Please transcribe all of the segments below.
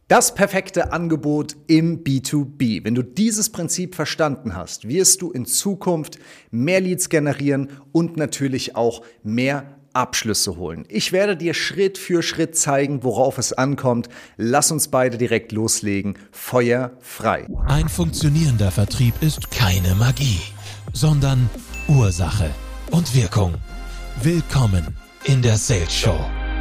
Das perfekte Angebot im B2B. Wenn du dieses Prinzip verstanden hast, wirst du in Zukunft mehr Leads generieren und natürlich auch mehr Abschlüsse holen. Ich werde dir Schritt für Schritt zeigen, worauf es ankommt. Lass uns beide direkt loslegen. Feuer frei. Ein funktionierender Vertrieb ist keine Magie, sondern Ursache und Wirkung. Willkommen in der Sales Show.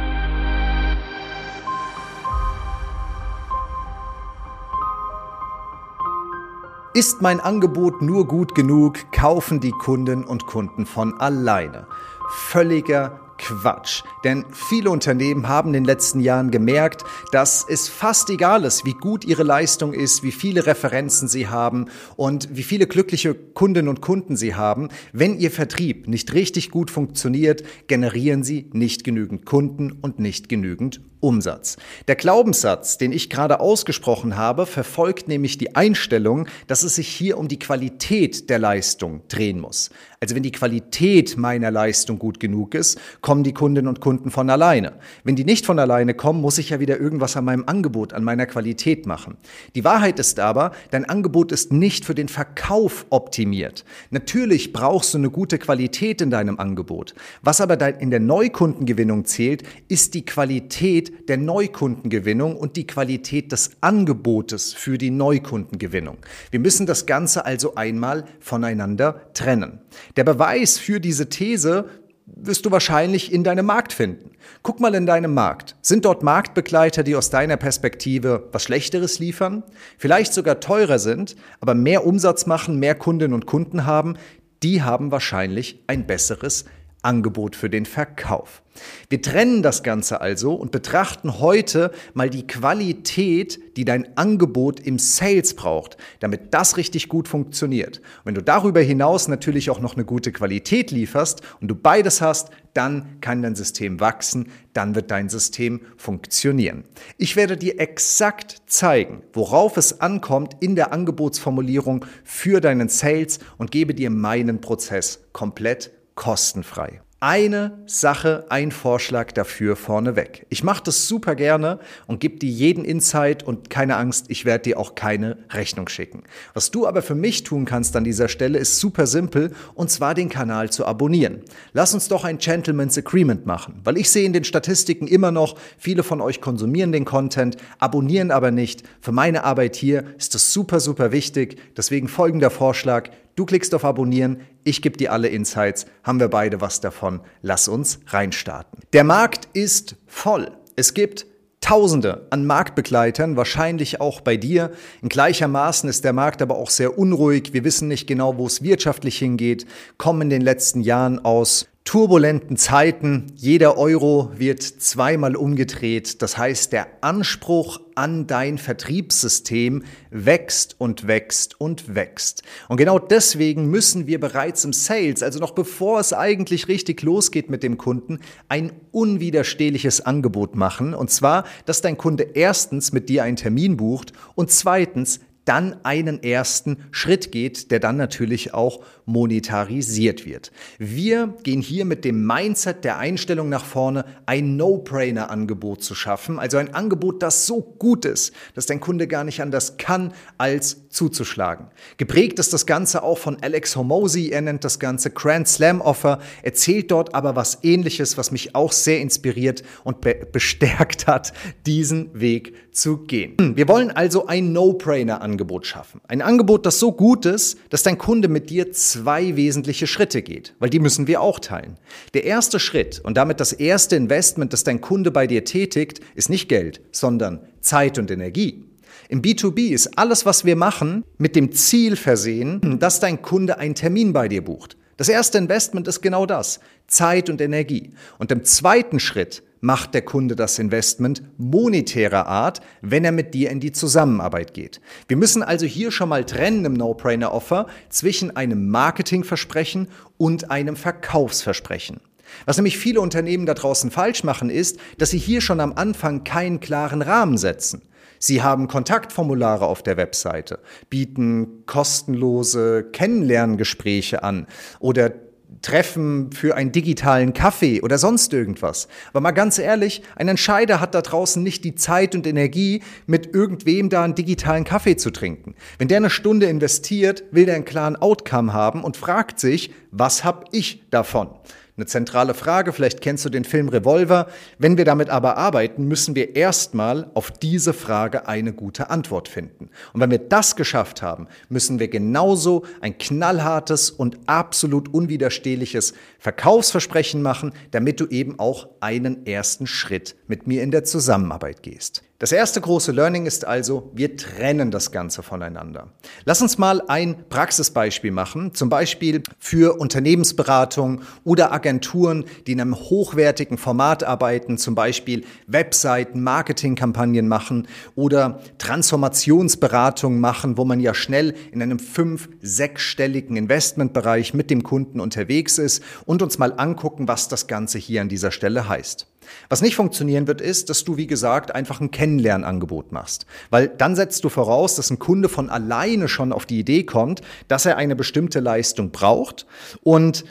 Ist mein Angebot nur gut genug, kaufen die Kunden und Kunden von alleine. Völliger Quatsch, denn viele Unternehmen haben in den letzten Jahren gemerkt, dass es fast egal ist, wie gut ihre Leistung ist, wie viele Referenzen sie haben und wie viele glückliche Kundinnen und Kunden sie haben. Wenn ihr Vertrieb nicht richtig gut funktioniert, generieren sie nicht genügend Kunden und nicht genügend Umsatz. Der Glaubenssatz, den ich gerade ausgesprochen habe, verfolgt nämlich die Einstellung, dass es sich hier um die Qualität der Leistung drehen muss. Also wenn die Qualität meiner Leistung gut genug ist, kommen die Kundinnen und Kunden von alleine. Wenn die nicht von alleine kommen, muss ich ja wieder irgendwas an meinem Angebot, an meiner Qualität machen. Die Wahrheit ist aber, dein Angebot ist nicht für den Verkauf optimiert. Natürlich brauchst du eine gute Qualität in deinem Angebot. Was aber in der Neukundengewinnung zählt, ist die Qualität der Neukundengewinnung und die Qualität des Angebotes für die Neukundengewinnung. Wir müssen das Ganze also einmal voneinander trennen. Der Beweis für diese These wirst du wahrscheinlich in deinem Markt finden. Guck mal in deinem Markt. Sind dort Marktbegleiter, die aus deiner Perspektive was Schlechteres liefern? Vielleicht sogar teurer sind, aber mehr Umsatz machen, mehr Kundinnen und Kunden haben? Die haben wahrscheinlich ein besseres Angebot für den Verkauf. Wir trennen das Ganze also und betrachten heute mal die Qualität, die dein Angebot im Sales braucht, damit das richtig gut funktioniert. Und wenn du darüber hinaus natürlich auch noch eine gute Qualität lieferst und du beides hast, dann kann dein System wachsen, dann wird dein System funktionieren. Ich werde dir exakt zeigen, worauf es ankommt in der Angebotsformulierung für deinen Sales und gebe dir meinen Prozess komplett kostenfrei. Eine Sache, ein Vorschlag dafür vorneweg. Ich mache das super gerne und gebe dir jeden Insight und keine Angst, ich werde dir auch keine Rechnung schicken. Was du aber für mich tun kannst an dieser Stelle ist super simpel und zwar den Kanal zu abonnieren. Lass uns doch ein Gentleman's Agreement machen, weil ich sehe in den Statistiken immer noch, viele von euch konsumieren den Content, abonnieren aber nicht. Für meine Arbeit hier ist das super, super wichtig. Deswegen folgender Vorschlag. Du klickst auf Abonnieren, ich gebe dir alle Insights, haben wir beide was davon. Lass uns reinstarten. Der Markt ist voll. Es gibt Tausende an Marktbegleitern, wahrscheinlich auch bei dir. In gleichermaßen ist der Markt aber auch sehr unruhig. Wir wissen nicht genau, wo es wirtschaftlich hingeht, kommen in den letzten Jahren aus turbulenten Zeiten. Jeder Euro wird zweimal umgedreht. Das heißt, der Anspruch an dein Vertriebssystem wächst und wächst und wächst. Und genau deswegen müssen wir bereits im Sales, also noch bevor es eigentlich richtig losgeht mit dem Kunden, ein unwiderstehliches Angebot machen. Und zwar, dass dein Kunde erstens mit dir einen Termin bucht und zweitens dann einen ersten Schritt geht, der dann natürlich auch monetarisiert wird. Wir gehen hier mit dem Mindset der Einstellung nach vorne, ein No-Brainer-Angebot zu schaffen, also ein Angebot, das so gut ist, dass dein Kunde gar nicht anders kann, als zuzuschlagen. Geprägt ist das Ganze auch von Alex Hormozi, er nennt das Ganze Grand Slam Offer, erzählt dort aber was Ähnliches, was mich auch sehr inspiriert und bestärkt hat, diesen Weg zu gehen. Wir wollen also ein No-Brainer-Angebot schaffen. Ein Angebot, das so gut ist, dass dein Kunde mit dir zwei wesentliche Schritte geht, weil die müssen wir auch teilen. Der erste Schritt und damit das erste Investment, das dein Kunde bei dir tätigt, ist nicht Geld, sondern Zeit und Energie. Im B2B ist alles, was wir machen, mit dem Ziel versehen, dass dein Kunde einen Termin bei dir bucht. Das erste Investment ist genau das, Zeit und Energie. Und im zweiten Schritt macht der Kunde das Investment monetärer Art, wenn er mit dir in die Zusammenarbeit geht. Wir müssen also hier schon mal trennen im No-Brainer-Offer zwischen einem Marketingversprechen und einem Verkaufsversprechen. Was nämlich viele Unternehmen da draußen falsch machen, ist, dass sie hier schon am Anfang keinen klaren Rahmen setzen. Sie haben Kontaktformulare auf der Webseite, bieten kostenlose Kennenlerngespräche an oder treffen für einen digitalen Kaffee oder sonst irgendwas. Aber mal ganz ehrlich, ein Entscheider hat da draußen nicht die Zeit und Energie, mit irgendwem da einen digitalen Kaffee zu trinken. Wenn der eine Stunde investiert, will der einen klaren Outcome haben und fragt sich, was habe ich davon? Eine zentrale Frage, vielleicht kennst du den Film Revolver. Wenn wir damit aber arbeiten, müssen wir erstmal auf diese Frage eine gute Antwort finden. Und wenn wir das geschafft haben, müssen wir genauso ein knallhartes und absolut unwiderstehliches Verkaufsversprechen machen, damit du eben auch einen ersten Schritt mit mir in der Zusammenarbeit gehst. Das erste große Learning ist also, wir trennen das Ganze voneinander. Lass uns mal ein Praxisbeispiel machen, zum Beispiel für Unternehmensberatung oder Agenturen, die in einem hochwertigen Format arbeiten, zum Beispiel Webseiten, Marketingkampagnen machen oder Transformationsberatung machen, wo man ja schnell in einem 5-, 6-stelligen Investmentbereich mit dem Kunden unterwegs ist und uns mal angucken, was das Ganze hier an dieser Stelle heißt. Was nicht funktionieren wird, ist, dass du, wie gesagt, einfach ein Kennenlernangebot machst. Weil dann setzt du voraus, dass ein Kunde von alleine schon auf die Idee kommt, dass er eine bestimmte Leistung braucht und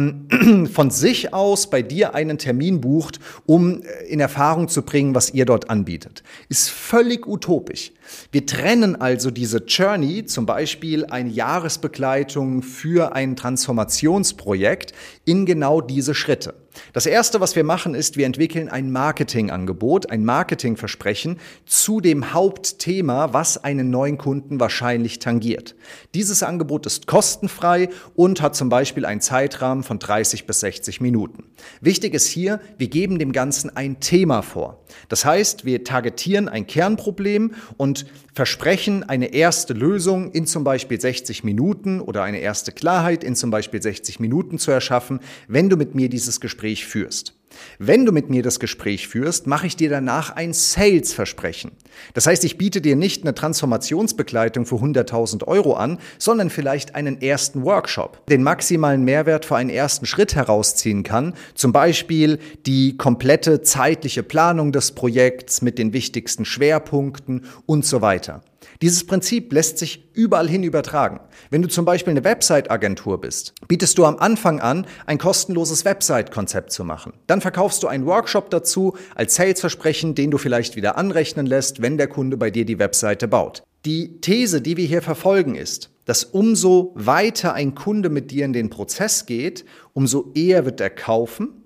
von sich aus bei dir einen Termin bucht, um in Erfahrung zu bringen, was ihr dort anbietet. Ist völlig utopisch. Wir trennen also diese Journey, zum Beispiel eine Jahresbegleitung für ein Transformationsprojekt, in genau diese Schritte. Das Erste, was wir machen, ist, wir entwickeln ein Marketingangebot, ein Marketingversprechen zu dem Hauptthema, was einen neuen Kunden wahrscheinlich tangiert. Dieses Angebot ist kostenfrei und hat zum Beispiel einen Zeitrahmen von 30 bis 60 Minuten. Wichtig ist hier, wir geben dem Ganzen ein Thema vor. Das heißt, wir targetieren ein Kernproblem und versprechen eine erste Lösung in zum Beispiel 60 Minuten oder eine erste Klarheit in zum Beispiel 60 Minuten zu erschaffen, wenn du mit mir dieses Gespräch führst. Wenn du mit mir das Gespräch führst, mache ich dir danach ein Sales-Versprechen. Das heißt, ich biete dir nicht eine Transformationsbegleitung für 100.000 € an, sondern vielleicht einen ersten Workshop, den maximalen Mehrwert für einen ersten Schritt herausziehen kann, zum Beispiel die komplette zeitliche Planung des Projekts mit den wichtigsten Schwerpunkten und so weiter. Dieses Prinzip lässt sich überall hin übertragen. Wenn du zum Beispiel eine Website-Agentur bist, bietest du am Anfang an, ein kostenloses Website-Konzept zu machen. Dann verkaufst du einen Workshop dazu als Sales-Versprechen, den du vielleicht wieder anrechnen lässt, wenn der Kunde bei dir die Webseite baut. Die These, die wir hier verfolgen, ist, dass umso weiter ein Kunde mit dir in den Prozess geht, umso eher wird er kaufen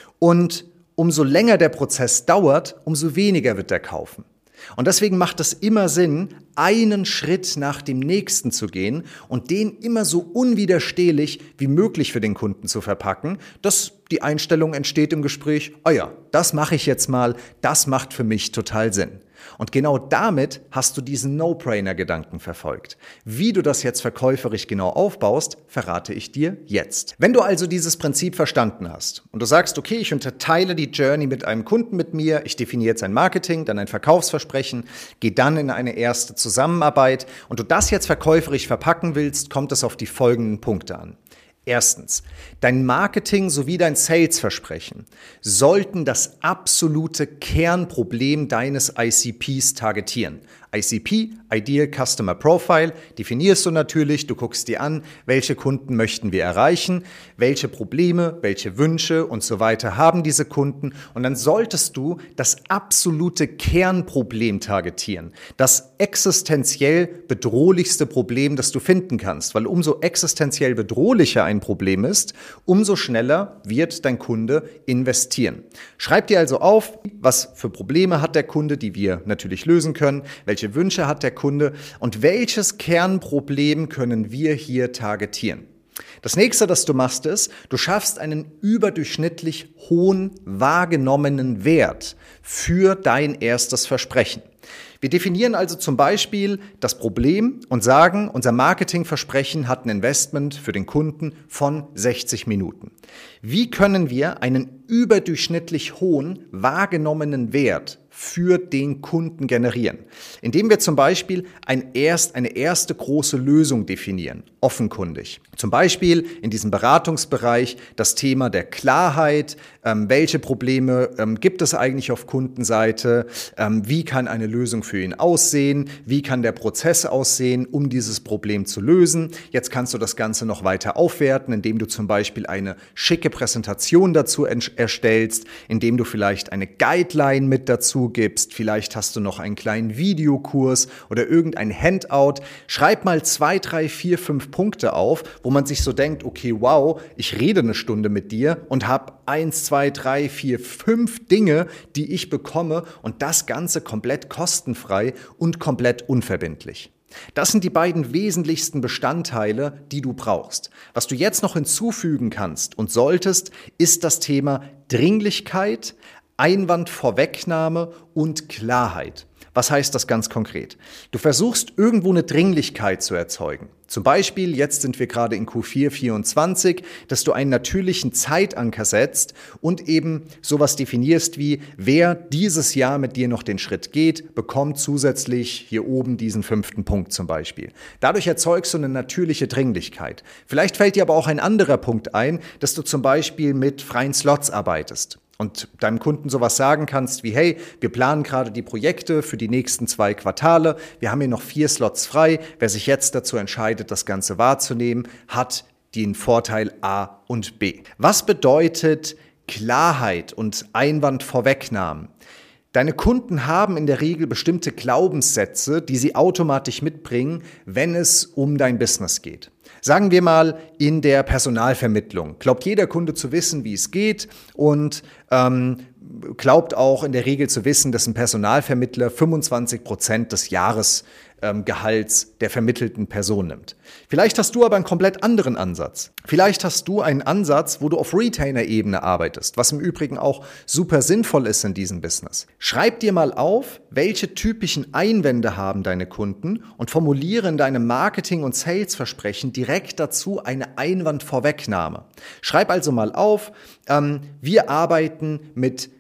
und umso länger der Prozess dauert, umso weniger wird er kaufen. Und deswegen macht es immer Sinn, einen Schritt nach dem nächsten zu gehen und den immer so unwiderstehlich wie möglich für den Kunden zu verpacken, dass die Einstellung entsteht im Gespräch, oh ja, das mache ich jetzt mal, das macht für mich total Sinn. Und genau damit hast du diesen No-Brainer-Gedanken verfolgt. Wie du das jetzt verkäuferisch genau aufbaust, verrate ich dir jetzt. Wenn du also dieses Prinzip verstanden hast und du sagst, okay, ich unterteile die Journey mit einem Kunden mit mir, ich definiere jetzt ein Marketing, dann ein Verkaufsversprechen, gehe dann in eine erste Zusammenarbeit und du das jetzt verkäuferisch verpacken willst, kommt es auf die folgenden Punkte an. Erstens, dein Marketing sowie dein Sales-Versprechen sollten das absolute Kernproblem deines ICPs targetieren. ICP, Ideal Customer Profile, definierst du natürlich, du guckst dir an, welche Kunden möchten wir erreichen, welche Probleme, welche Wünsche und so weiter haben diese Kunden und dann solltest du das absolute Kernproblem targetieren, das existenziell bedrohlichste Problem, das du finden kannst, weil umso existenziell bedrohlicher ein Problem ist, umso schneller wird dein Kunde investieren. Schreib dir also auf, was für Probleme hat der Kunde, die wir natürlich lösen können, welche Wünsche hat der Kunde und welches Kernproblem können wir hier targetieren. Das nächste, das du machst, ist, du schaffst einen überdurchschnittlich hohen wahrgenommenen Wert für dein erstes Versprechen. Wir definieren also zum Beispiel das Problem und sagen, unser Marketingversprechen hat ein Investment für den Kunden von 60 Minuten. Wie können wir einen überdurchschnittlich hohen wahrgenommenen Wert für den Kunden generieren, indem wir zum Beispiel eine erste große Lösung definieren, offenkundig. Zum Beispiel in diesem Beratungsbereich das Thema der Klarheit, welche Probleme gibt es eigentlich auf Kundenseite, wie kann eine Lösung für ihn aussehen, wie kann der Prozess aussehen, um dieses Problem zu lösen. Jetzt kannst du das Ganze noch weiter aufwerten, indem du zum Beispiel eine schicke Präsentation dazu erstellst, indem du vielleicht eine Guideline mit dazu gibst, vielleicht hast du noch einen kleinen Videokurs oder irgendein Handout. Schreib mal 2, 3, 4, 5 Punkte auf, wo man sich so denkt, okay, wow, ich rede eine Stunde mit dir und habe 1, 2, 3, 4, 5 Dinge, die ich bekomme und das Ganze komplett kostenfrei und komplett unverbindlich. Das sind die beiden wesentlichsten Bestandteile, die du brauchst. Was du jetzt noch hinzufügen kannst und solltest, ist das Thema Dringlichkeit, Einwandvorwegnahme und Klarheit. Was heißt das ganz konkret? Du versuchst irgendwo eine Dringlichkeit zu erzeugen. Zum Beispiel, jetzt sind wir gerade in Q4 24, dass du einen natürlichen Zeitanker setzt und eben sowas definierst wie, wer dieses Jahr mit dir noch den Schritt geht, bekommt zusätzlich hier oben diesen 5. Punkt zum Beispiel. Dadurch erzeugst du eine natürliche Dringlichkeit. Vielleicht fällt dir aber auch ein anderer Punkt ein, dass du zum Beispiel mit freien Slots arbeitest. Und deinem Kunden sowas sagen kannst wie, hey, wir planen gerade die Projekte für die nächsten 2 Quartale, wir haben hier noch 4 Slots frei, wer sich jetzt dazu entscheidet, das Ganze wahrzunehmen, hat den Vorteil A und B. Was bedeutet Klarheit und Einwandvorwegnahmen? Deine Kunden haben in der Regel bestimmte Glaubenssätze, die sie automatisch mitbringen, wenn es um dein Business geht. Sagen wir mal, in der Personalvermittlung glaubt jeder Kunde zu wissen, wie es geht und glaubt auch in der Regel zu wissen, dass ein Personalvermittler 25% des Jahresgehalts der vermittelten Person nimmt. Vielleicht hast du aber einen komplett anderen Ansatz. Vielleicht hast du einen Ansatz, wo du auf Retainer-Ebene arbeitest, was im Übrigen auch super sinnvoll ist in diesem Business. Schreib dir mal auf, welche typischen Einwände haben deine Kunden und formuliere in deinem Marketing- und Sales-Versprechen direkt dazu eine Einwandvorwegnahme. Schreib also mal auf, wir arbeiten mit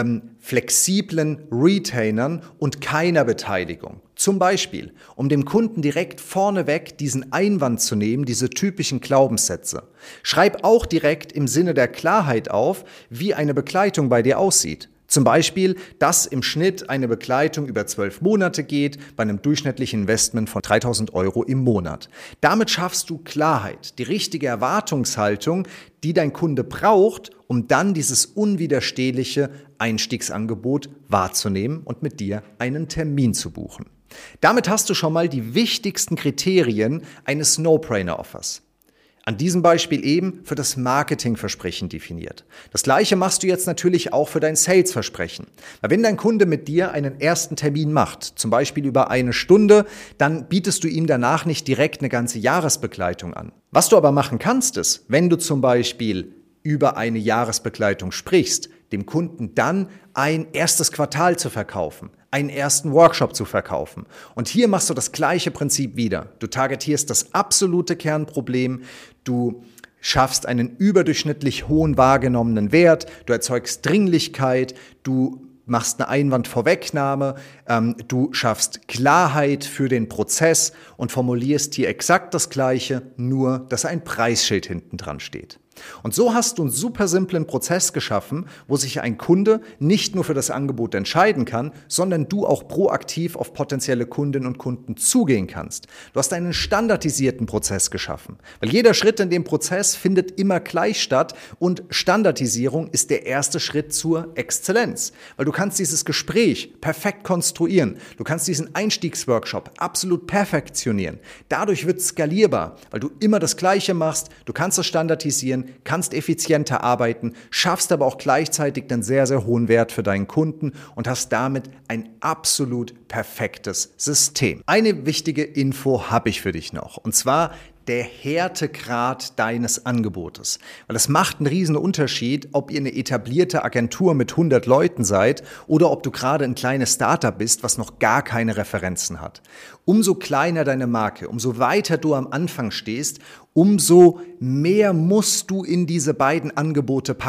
flexiblen Retainern und keiner Beteiligung. Zum Beispiel, um dem Kunden direkt vorneweg diesen Einwand zu nehmen, diese typischen Glaubenssätze. Schreib auch direkt im Sinne der Klarheit auf, wie eine Begleitung bei dir aussieht. Zum Beispiel, dass im Schnitt eine Begleitung über 12 Monate geht, bei einem durchschnittlichen Investment von 3.000 € im Monat. Damit schaffst du Klarheit, die richtige Erwartungshaltung, die dein Kunde braucht, um dann dieses unwiderstehliche Einstiegsangebot wahrzunehmen und mit dir einen Termin zu buchen. Damit hast du schon mal die wichtigsten Kriterien eines No-Brainer-Offers. An diesem Beispiel eben für das Marketingversprechen definiert. Das Gleiche machst du jetzt natürlich auch für dein Salesversprechen. Weil wenn dein Kunde mit dir einen ersten Termin macht, zum Beispiel über 1 Stunde, dann bietest du ihm danach nicht direkt eine ganze Jahresbegleitung an. Was du aber machen kannst, ist, wenn du zum Beispiel über eine Jahresbegleitung sprichst, dem Kunden dann ein erstes Quartal zu verkaufen, einen ersten Workshop zu verkaufen. Und hier machst du das gleiche Prinzip wieder. Du targetierst das absolute Kernproblem, du schaffst einen überdurchschnittlich hohen wahrgenommenen Wert, du erzeugst Dringlichkeit, du machst eine Einwandvorwegnahme, du schaffst Klarheit für den Prozess und formulierst hier exakt das Gleiche, nur dass ein Preisschild hinten dran steht. Und so hast du einen super simplen Prozess geschaffen, wo sich ein Kunde nicht nur für das Angebot entscheiden kann, sondern du auch proaktiv auf potenzielle Kundinnen und Kunden zugehen kannst. Du hast einen standardisierten Prozess geschaffen, weil jeder Schritt in dem Prozess findet immer gleich statt und Standardisierung ist der erste Schritt zur Exzellenz, weil du kannst dieses Gespräch perfekt konstruieren, du kannst diesen Einstiegsworkshop absolut perfektionieren. Dadurch wird es skalierbar, weil du immer das Gleiche machst, du kannst es standardisieren, kannst effizienter arbeiten, schaffst aber auch gleichzeitig einen sehr, sehr hohen Wert für deinen Kunden und hast damit ein absolut perfektes System. Eine wichtige Info habe ich für dich noch, und zwar der Härtegrad deines Angebotes. Weil es macht einen riesen Unterschied, ob ihr eine etablierte Agentur mit 100 Leuten seid oder ob du gerade ein kleines Startup bist, was noch gar keine Referenzen hat. Umso kleiner deine Marke, umso weiter du am Anfang stehst, umso mehr musst du in diese beiden Angebote packen.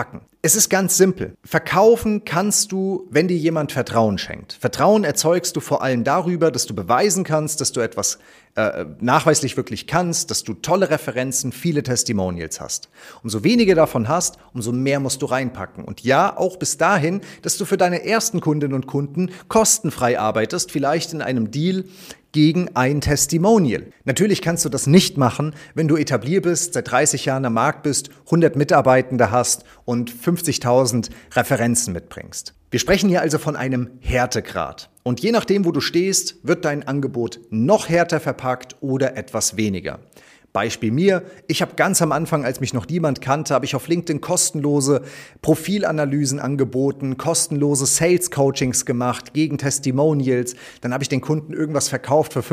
Es ist ganz simpel. Verkaufen kannst du, wenn dir jemand Vertrauen schenkt. Vertrauen erzeugst du vor allem darüber, dass du beweisen kannst, dass du etwas nachweislich wirklich kannst, dass du tolle Referenzen, viele Testimonials hast. Umso weniger davon hast, umso mehr musst du reinpacken. Und ja, auch bis dahin, dass du für deine ersten Kundinnen und Kunden kostenfrei arbeitest, vielleicht in einem Deal gegen ein Testimonial. Natürlich kannst du das nicht machen, wenn du etabliert bist, seit 30 Jahren am Markt bist, 100 Mitarbeitende hast und 50.000 Referenzen mitbringst. Wir sprechen hier also von einem Härtegrad. Und je nachdem, wo du stehst, wird dein Angebot noch härter verpackt oder etwas weniger. Beispiel mir, ich habe ganz am Anfang, als mich noch niemand kannte, habe ich auf LinkedIn kostenlose Profilanalysen angeboten, kostenlose Sales-Coachings gemacht gegen Testimonials. Dann habe ich den Kunden irgendwas verkauft für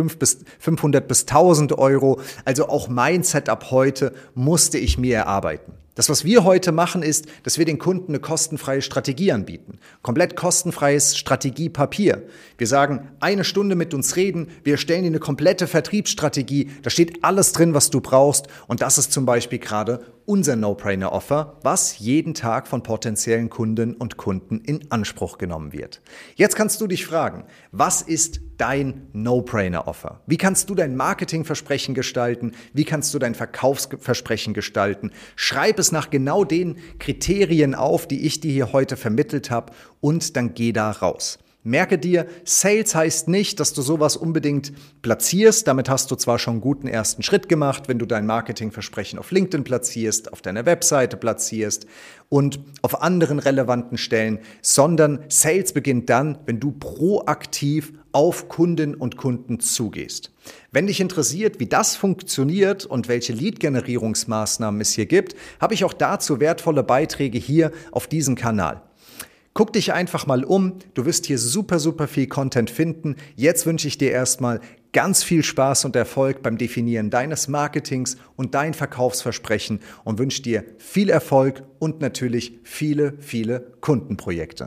500 bis 1.000 Euro. Also auch mein Setup heute musste ich mir erarbeiten. Das, was wir heute machen, ist, dass wir den Kunden eine kostenfreie Strategie anbieten. Komplett kostenfreies Strategiepapier. Wir sagen, 1 Stunde mit uns reden, wir erstellen dir eine komplette Vertriebsstrategie, da steht alles drin, was du brauchst. Und das ist zum Beispiel gerade unser No-Brainer-Offer, was jeden Tag von potenziellen Kundinnen und Kunden in Anspruch genommen wird. Jetzt kannst du dich fragen, was ist dein No-Brainer-Offer? Wie kannst du dein Marketingversprechen gestalten? Wie kannst du dein Verkaufsversprechen gestalten? Schreib es nach genau den Kriterien auf, die ich dir hier heute vermittelt habe, und dann geh da raus. Merke dir, Sales heißt nicht, dass du sowas unbedingt platzierst. Damit hast du zwar schon einen guten ersten Schritt gemacht, wenn du dein Marketingversprechen auf LinkedIn platzierst, auf deiner Webseite platzierst und auf anderen relevanten Stellen, sondern Sales beginnt dann, wenn du proaktiv auf Kundinnen und Kunden zugehst. Wenn dich interessiert, wie das funktioniert und welche Lead-Generierungsmaßnahmen es hier gibt, habe ich auch dazu wertvolle Beiträge hier auf diesem Kanal. Guck dich einfach mal um, du wirst hier super viel Content finden. Jetzt wünsche ich dir erstmal ganz viel Spaß und Erfolg beim Definieren deines Marketings und dein Verkaufsversprechen und wünsche dir viel Erfolg und natürlich viele Kundenprojekte.